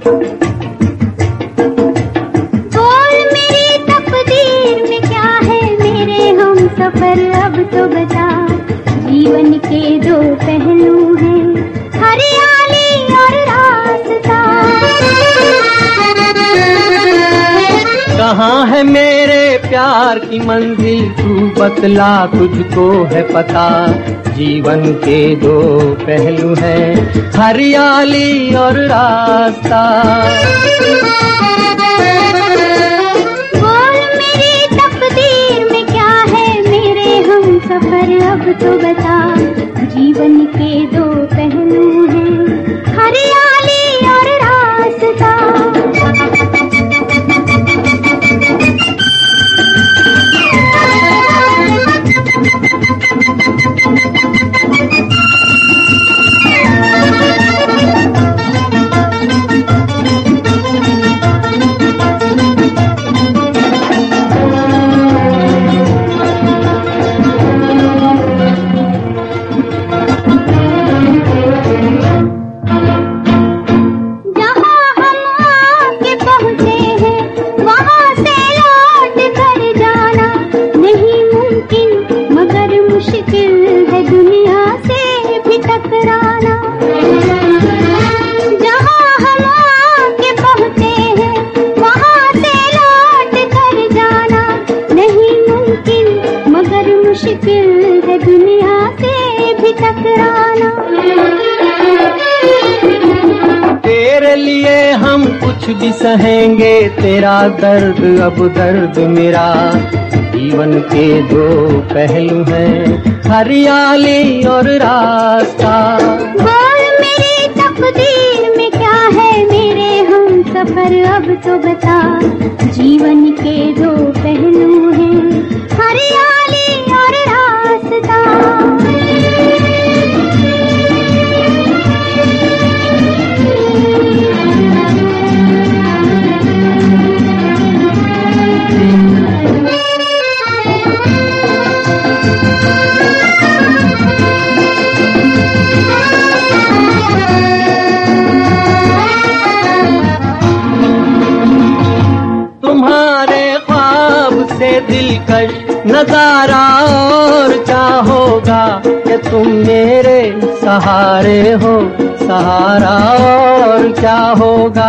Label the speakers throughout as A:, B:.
A: बोल मेरी तकदीर में क्या है मेरे हम सफर, अब तो बता। जीवन के दो पहलू हैं, हरियाली और रास्ता।
B: कहाँ है मेरे प्यार की मंजिल, तू बतला तुझको है पता। जीवन के दो पहलू हैं, हरियाली और रास्ता।
A: बोल मेरी तकदीर में क्या है मेरे हम सफर, अब तो बता। जीवन के दो पहलू हैं, हरियाली और रास्ता। मुश्किल है दुनिया से भी टकराना।
B: तेरे लिए हम कुछ भी सहेंगे, तेरा दर्द अब दर्द मेरा। जीवन के दो पहलू हैं, हरियाली और रास्ता।
A: बोल मेरी तकदीर में क्या है मेरे हम सफर, अब तो बता। जीवन के दो पहलू हैं, हरियाली और रास्ता।
B: तुम्हारे ख्वाब से दिलकश नजारा और क्या होगा, कि तुम मेरे सहारे हो, सहारा और क्या होगा।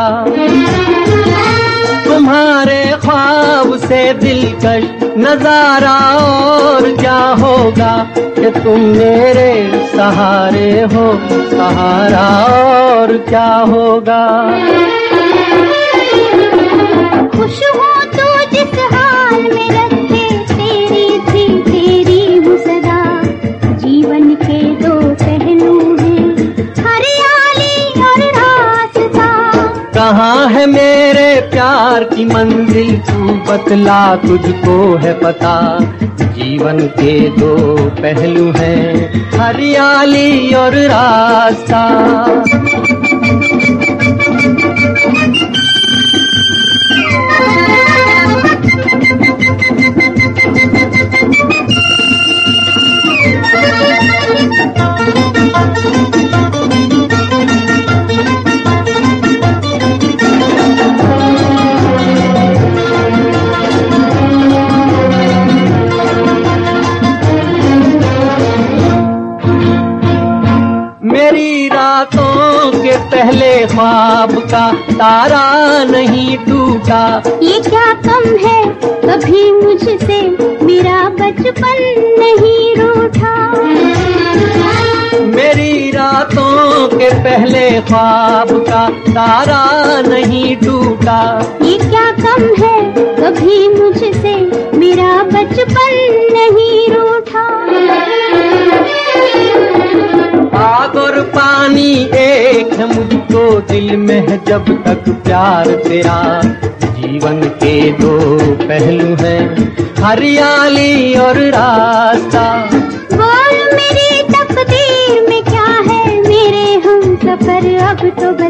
B: तुम्हारे ख्वाब से दिलकश नजारा और क्या होगा, कि तुम मेरे सहारे हो, सहारा और क्या होगा।
A: खुश हो तू जिस हाल में रखे, तेरी थी तेरी हूँ सदा। जीवन के दो पहलू हैं, हरियाली और रास्ता।
B: कहाँ है मेरे प्यार की मंजिल, तू बतला तुझको है पता। जीवन के दो पहलू हैं, हरियाली और रास्ता। मेरी रातों के पहले ख्वाब का तारा नहीं टूटा।
A: ये क्या कम है कभी मुझसे मेरा बचपन नहीं रूठा।
B: मेरी रातों के पहले ख्वाब का तारा नहीं टूटा।
A: ये क्या कम है कभी मुझसे मेरा बचपन नहीं रूठा।
B: आग और पानी एक है मुझको दिल में है जब तक प्यार तेरा। जीवन के दो पहलू हैं, हरियाली और रास्ता।
A: बोल मेरी तकदीर में क्या है मेरे हम सफर, अब तो